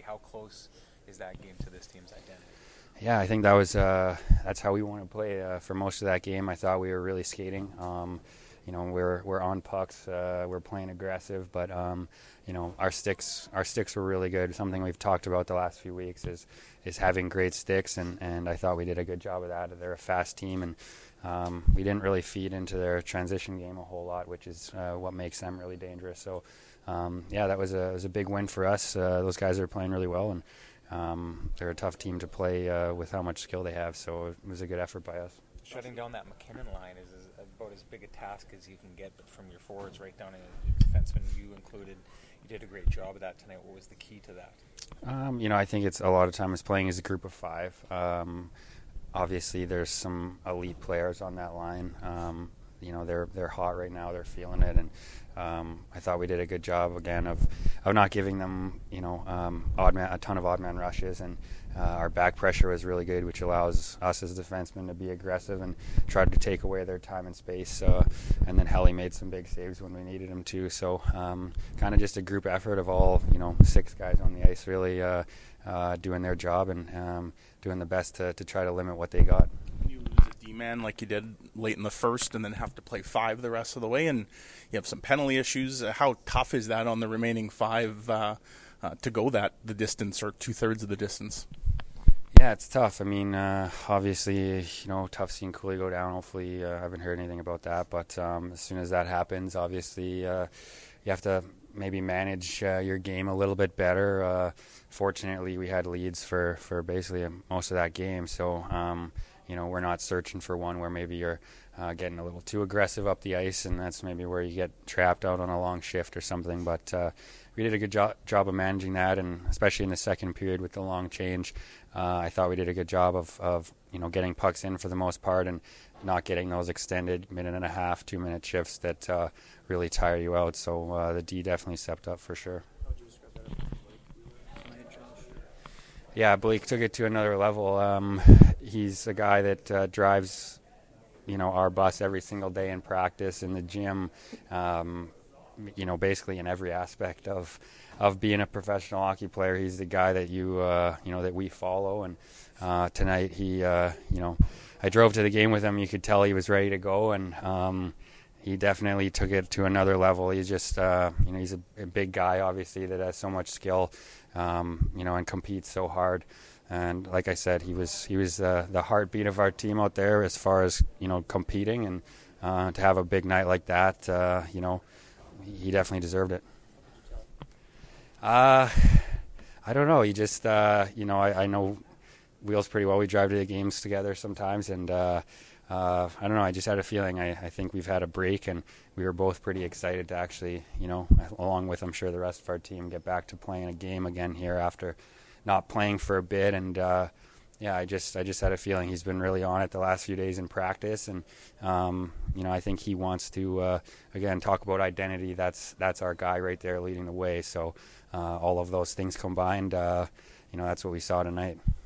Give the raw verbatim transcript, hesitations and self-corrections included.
How close is that game to this team's identity? Yeah, I think that was uh, that's how we want to play uh, for most of that game. I thought we were really skating. Um, you know, we're we're on pucks, uh, we're playing aggressive, but um, you know, our sticks our sticks were really good. Something we've talked about the last few weeks is is having great sticks, and, and I thought we did a good job of that. They're a fast team, and um, we didn't really feed into their transition game a whole lot, which is uh, what makes them really dangerous. So um, yeah, that was a was a big win for us. Uh, those guys are playing really well, and um, they're a tough team to play uh, with how much skill they have. So it was a good effort by us. Shutting down that McKinnon line is, is about as big a task as you can get, but from your forwards right down to defensemen, you included, you did a great job of that tonight. What was the key to that? Um, you know, I think it's a lot of times playing as a group of five. Um, obviously, there's some elite players on that line. Um, you know, they're they're hot right now. They're feeling it, and um, I thought we did a good job again of of not giving them, you know, um, odd man, a ton of odd man rushes, and uh, our back pressure was really good, which allows us as defensemen to be aggressive and try to take away their time and space. Uh, and then Helly made some big saves when we needed him to. So um, kind of just a group effort of all, you know, six guys on the ice really uh, uh, doing their job and um, doing the best to, to try to limit what they got. You lose a D-man like you did late in the first and then have to play five the rest of the way, and you have some penalty issues. How tough is that on the remaining five uh, uh, to go that the distance or two-thirds of the distance? Yeah, it's tough. I mean, uh, obviously, you know, tough seeing Cooley go down. Hopefully, uh, I haven't heard anything about that. But um, as soon as that happens, obviously, uh, you have to maybe manage uh, your game a little bit better. Uh, fortunately, we had leads for, for basically most of that game. So, um, you know, we're not searching for one where maybe you're uh, getting a little too aggressive up the ice, and that's maybe where you get trapped out on a long shift or something. But uh, we did a good jo- job of managing that, and especially in the second period with the long change, uh, I thought we did a good job of, of, you know, getting pucks in for the most part and not getting those extended minute and a half, two minute shifts that uh, really tire you out. So uh, the D definitely stepped up for sure. How would you describe that tonight, Josh? Yeah, Blake took it to another level. Um, he's a guy that uh, drives, you know, our bus every single day in practice, in the gym, um, you know, basically in every aspect of of being a professional hockey player. He's the guy that you, uh, you know, that we follow. And uh, tonight he, uh, you know, I drove to the game with him. You could tell he was ready to go, and um, he definitely took it to another level. He's just, uh, you know, he's a, a big guy, obviously, that has so much skill, um, you know, and competes so hard. And like I said, he was he was uh, the heartbeat of our team out there as far as, you know, competing. And uh, to have a big night like that, uh, you know, he definitely deserved it. Uh, I don't know. He just, uh, you know, I, I know Wheels pretty well. We drive to the games together sometimes, and uh, uh, I don't know. I just had a feeling. I, I think we've had a break, and we were both pretty excited to actually, you know, along with I'm sure the rest of our team, get back to playing a game again here after not playing for a bit. And uh, yeah, I just I just had a feeling. He's been really on it the last few days in practice, and um, you know, I think he wants to uh, again talk about identity. That's that's our guy right there leading the way. So uh, all of those things combined, uh, you know, that's what we saw tonight.